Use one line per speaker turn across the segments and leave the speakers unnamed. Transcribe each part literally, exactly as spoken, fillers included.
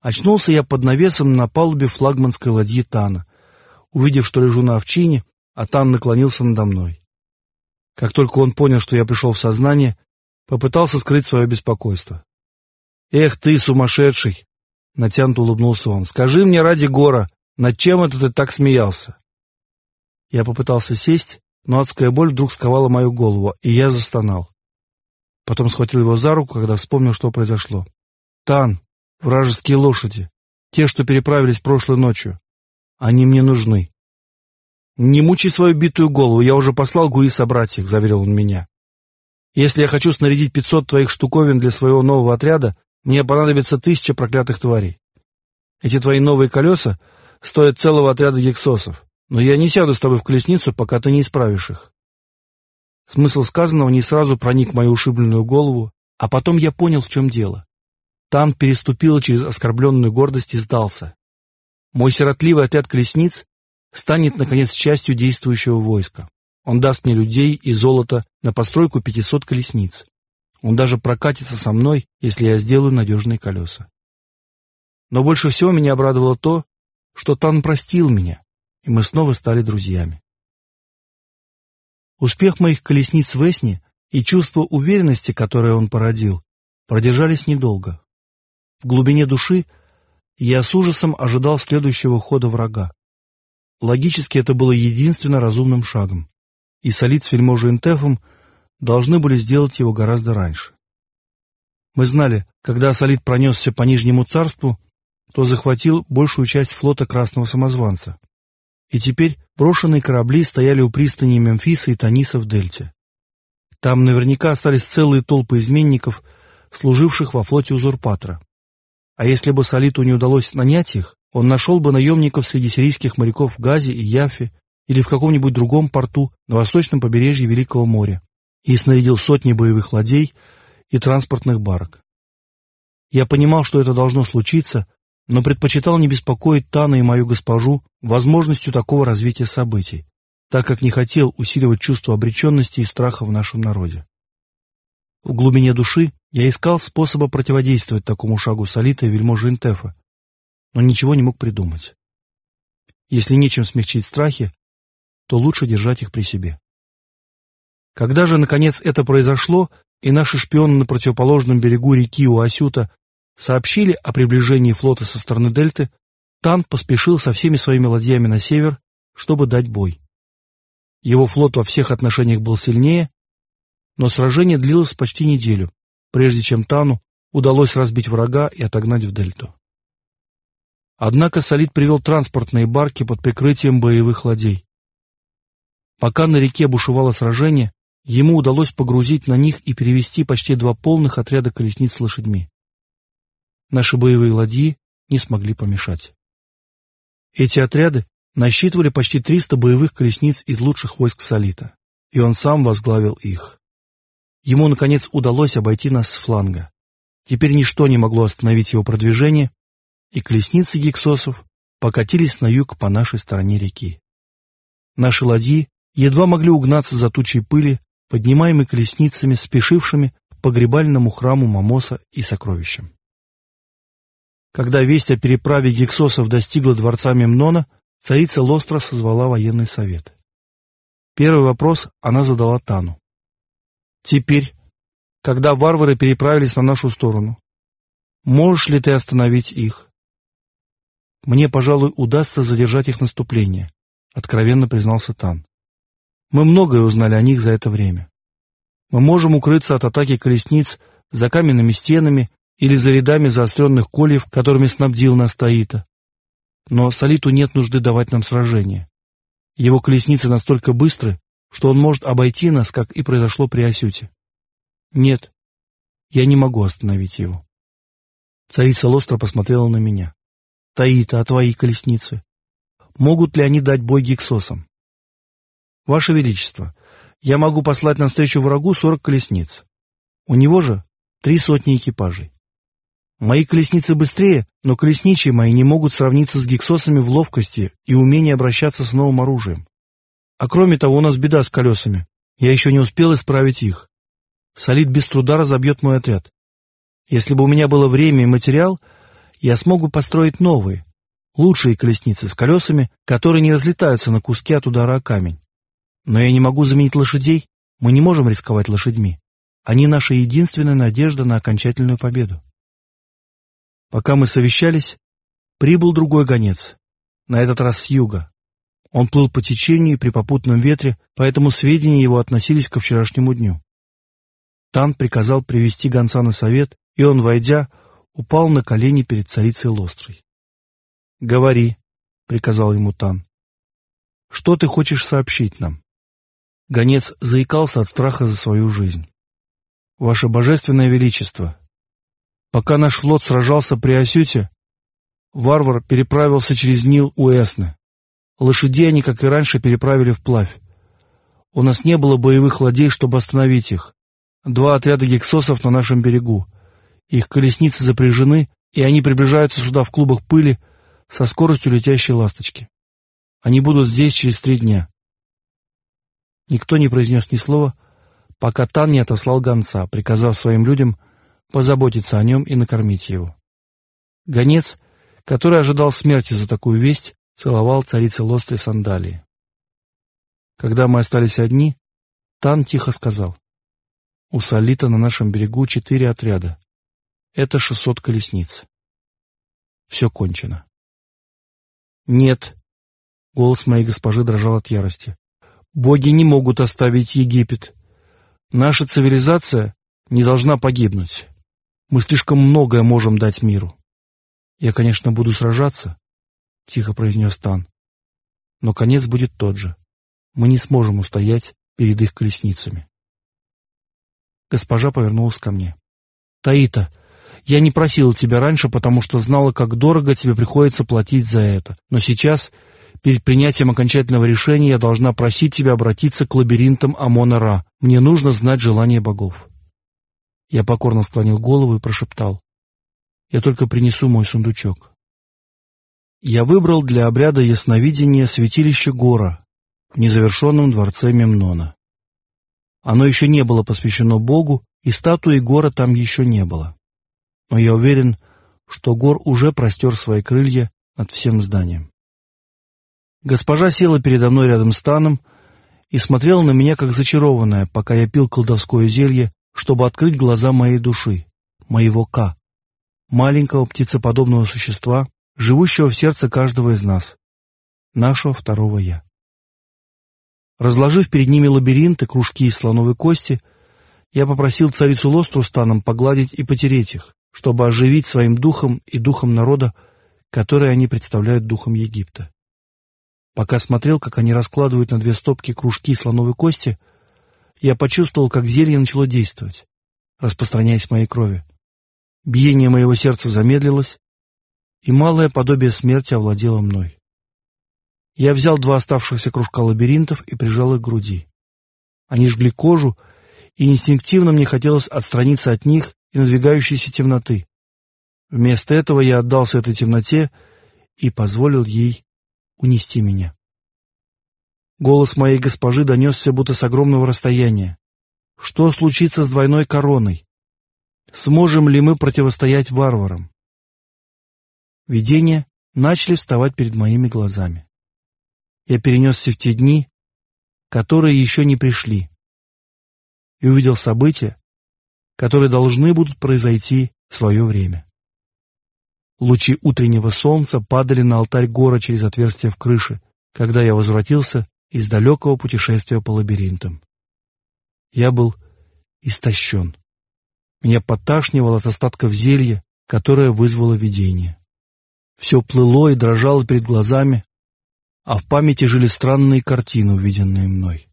Очнулся я под навесом на палубе флагманской ладьи Тана, увидев, что лежу на овчине, а Тан наклонился надо мной. Как только он понял, что я пришел в сознание, попытался скрыть свое беспокойство. «Эх ты, сумасшедший!» — натянуто улыбнулся он. «Скажи мне ради гора, над чем это ты так смеялся?» Я попытался сесть, но адская боль вдруг сковала мою голову, и я застонал. Потом схватил его за руку, когда вспомнил, что произошло. «Тан, вражеские лошади, те, что переправились прошлой ночью, они мне нужны». «Не мучай свою битую голову, я уже послал Гуи собрать их», — заверил он меня. «Если я хочу снарядить пятьсот твоих штуковин для своего нового отряда, мне понадобится тысяча проклятых тварей. Эти твои новые колеса стоят целого отряда гексосов, но я не сяду с тобой в колесницу, пока ты не исправишь их». Смысл сказанного не сразу проник в мою ушибленную голову, а потом я понял, в чем дело. Тан переступил через оскорбленную гордость и сдался. Мой сиротливый отряд колесниц станет, наконец, частью действующего войска. Он даст мне людей и золото на постройку пятисот колесниц. Он даже прокатится со мной, если я сделаю надежные колеса. Но больше всего меня обрадовало то, что Тан простил меня, и мы снова стали друзьями. Успех моих колесниц в Эсне и чувство уверенности, которое он породил, продержались недолго. В глубине души я с ужасом ожидал следующего хода врага. Логически это было единственно разумным шагом, и Салит с вельможей Интефом должны были сделать его гораздо раньше. Мы знали, когда Салит пронесся по Нижнему царству, то захватил большую часть флота Красного Самозванца, и теперь брошенные корабли стояли у пристани Мемфиса и Таниса в Дельте. Там наверняка остались целые толпы изменников, служивших во флоте узурпатора. А если бы Салиту не удалось нанять их, он нашел бы наемников среди сирийских моряков в Газе и Яффе или в каком-нибудь другом порту на восточном побережье Великого моря и снарядил сотни боевых ладей и транспортных барок. Я понимал, что это должно случиться, но предпочитал не беспокоить Тана и мою госпожу возможностью такого развития событий, так как не хотел усиливать чувство обреченности и страха в нашем народе. В глубине души я искал способа противодействовать такому шагу Салита и вельможи Интефа, но ничего не мог придумать. Если нечем смягчить страхи, то лучше держать их при себе. Когда же, наконец, это произошло, и наши шпионы на противоположном берегу реки у Асюта сообщили о приближении флота со стороны Дельты, Тан поспешил со всеми своими ладьями на север, чтобы дать бой. Его флот во всех отношениях был сильнее, но сражение длилось почти неделю, прежде чем Тану удалось разбить врага и отогнать в Дельту. Однако Салит привел транспортные барки под прикрытием боевых ладей. Пока на реке бушевало сражение, ему удалось погрузить на них и перевести почти два полных отряда колесниц с лошадьми. Наши боевые ладьи не смогли помешать. Эти отряды насчитывали почти триста боевых колесниц из лучших войск Салита, и он сам возглавил их. Ему, наконец, удалось обойти нас с фланга. Теперь ничто не могло остановить его продвижение, и колесницы гексосов покатились на юг по нашей стороне реки. Наши ладьи едва могли угнаться за тучей пыли, поднимаемой колесницами, спешившими к погребальному храму Мамоса и сокровищам. Когда весть о переправе гексосов достигла дворца Мемнона, царица Лостра созвала военный совет. Первый вопрос она задала Тану. «Теперь, когда варвары переправились на нашу сторону, можешь ли ты остановить их?» «Мне, пожалуй, удастся задержать их наступление», — откровенно признался Тан. «Мы многое узнали о них за это время. Мы можем укрыться от атаки колесниц за каменными стенами или за рядами заостренных кольев, которыми снабдил нас Таита. Но Салиту нет нужды давать нам сражение. Его колесницы настолько быстры, что он может обойти нас, как и произошло при Асюте. Нет, я не могу остановить его». Царица Лостра посмотрела на меня. «Таита, а твои колесницы? Могут ли они дать бой гексосам?» «Ваше Величество, я могу послать навстречу врагу сорок колесниц. У него же три сотни экипажей. Мои колесницы быстрее, но колесничие мои не могут сравниться с гексосами в ловкости и умении обращаться с новым оружием. А кроме того, у нас беда с колесами. Я еще не успел исправить их. Салит без труда разобьет мой отряд. Если бы у меня было время и материал, я смог бы построить новые, лучшие колесницы с колесами, которые не разлетаются на куски от удара о камень. Но я не могу заменить лошадей, мы не можем рисковать лошадьми. Они наша единственная надежда на окончательную победу. Пока мы совещались, прибыл другой гонец, на этот раз с юга. Он плыл по течению и при попутном ветре, поэтому сведения его относились ко вчерашнему дню. Тан приказал привести гонца на совет, и он, войдя, упал на колени перед царицей Лострой. «Говори», — приказал ему Тан, — «что ты хочешь сообщить нам?» Гонец заикался от страха за свою жизнь. «Ваше божественное величество, пока наш флот сражался при Асюте, варвар переправился через Нил у Эсны. Лошадей они, как и раньше, переправили вплавь. У нас не было боевых ладей, чтобы остановить их. Два отряда гексосов на нашем берегу. Их колесницы запряжены, и они приближаются сюда в клубах пыли со скоростью летящей ласточки. Они будут здесь через три дня». Никто не произнес ни слова, пока Тан не отослал гонца, приказав своим людям позаботиться о нем и накормить его. Гонец, который ожидал смерти за такую весть, целовал царице Лостре сандалии. Когда мы остались одни, Тан тихо сказал: «У Салита на нашем берегу четыре отряда. Это шестьсот колесниц. Все кончено». «Нет», — голос моей госпожи дрожал от ярости, — «боги не могут оставить Египет. Наша цивилизация не должна погибнуть. Мы слишком многое можем дать миру». «Я, конечно, буду сражаться», — тихо произнес Тан, — «но конец будет тот же. Мы не сможем устоять перед их колесницами». Госпожа повернулась ко мне. «Таита, я не просила тебя раньше, потому что знала, как дорого тебе приходится платить за это. Но сейчас, перед принятием окончательного решения, я должна просить тебя обратиться к лабиринтам Амона-Ра. Мне нужно знать желание богов». Я покорно склонил голову и прошептал: «Я только принесу мой сундучок». Я выбрал для обряда ясновидения святилище Гора в незавершенном дворце Мемнона. Оно еще не было посвящено Богу, и статуи Гора там еще не было. Но я уверен, что Гор уже простер свои крылья над всем зданием. Госпожа села передо мной рядом с Таном и смотрела на меня как зачарованная, пока я пил колдовское зелье, чтобы открыть глаза моей души, моего Ка, маленького птицеподобного существа, живущего в сердце каждого из нас, нашего второго «я». Разложив перед ними лабиринты, кружки из слоновой кости, я попросил царицу Лостру с Таном погладить и потереть их, чтобы оживить своим духом и духом народа, который они представляют духом Египта. Пока смотрел, как они раскладывают на две стопки кружки слоновой кости, я почувствовал, как зелье начало действовать, распространяясь в моей крови. Биение моего сердца замедлилось, и малое подобие смерти овладело мной. Я взял два оставшихся кружка лабиринтов и прижал их к груди. Они жгли кожу, и инстинктивно мне хотелось отстраниться от них и надвигающейся темноты. Вместо этого я отдался этой темноте и позволил ей унести меня. Голос моей госпожи донесся будто с огромного расстояния. Что случится с двойной короной? Сможем ли мы противостоять варварам? Видения начали вставать перед моими глазами. Я перенесся в те дни, которые еще не пришли, и увидел события, которые должны будут произойти в свое время. Лучи утреннего солнца падали на алтарь Гора через отверстие в крыше, когда я возвратился из далекого путешествия по лабиринтам. Я был истощен. Меня подташнивало от остатков зелья, которое вызвало видение. Все плыло и дрожало перед глазами, а в памяти жили странные картины, увиденные мной.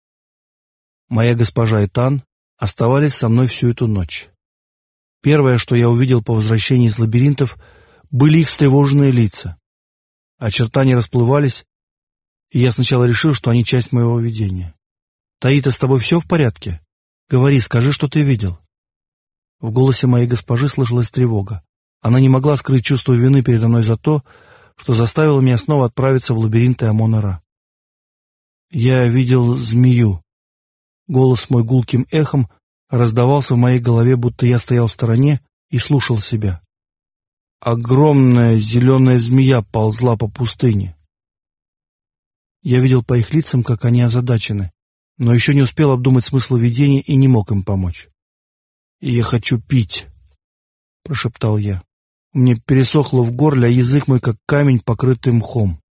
Моя госпожа и Тан оставались со мной всю эту ночь. Первое, что я увидел по возвращении из лабиринтов, были их встревоженные лица. Очертания расплывались, и я сначала решил, что они часть моего видения. «Таита, с тобой все в порядке? Говори, скажи, что ты видел». В голосе моей госпожи слышалась тревога. Она не могла скрыть чувство вины передо мной за то, что заставило меня снова отправиться в лабиринты Амона-Ра. «Я видел змею». Голос мой гулким эхом раздавался в моей голове, будто я стоял в стороне и слушал себя. Огромная зеленая змея ползла по пустыне. Я видел по их лицам, как они озадачены, но еще не успел обдумать смысл видения и не мог им помочь. «И я хочу пить», — прошептал я. Мне пересохло в горле, а язык мой, как камень, покрытый мхом.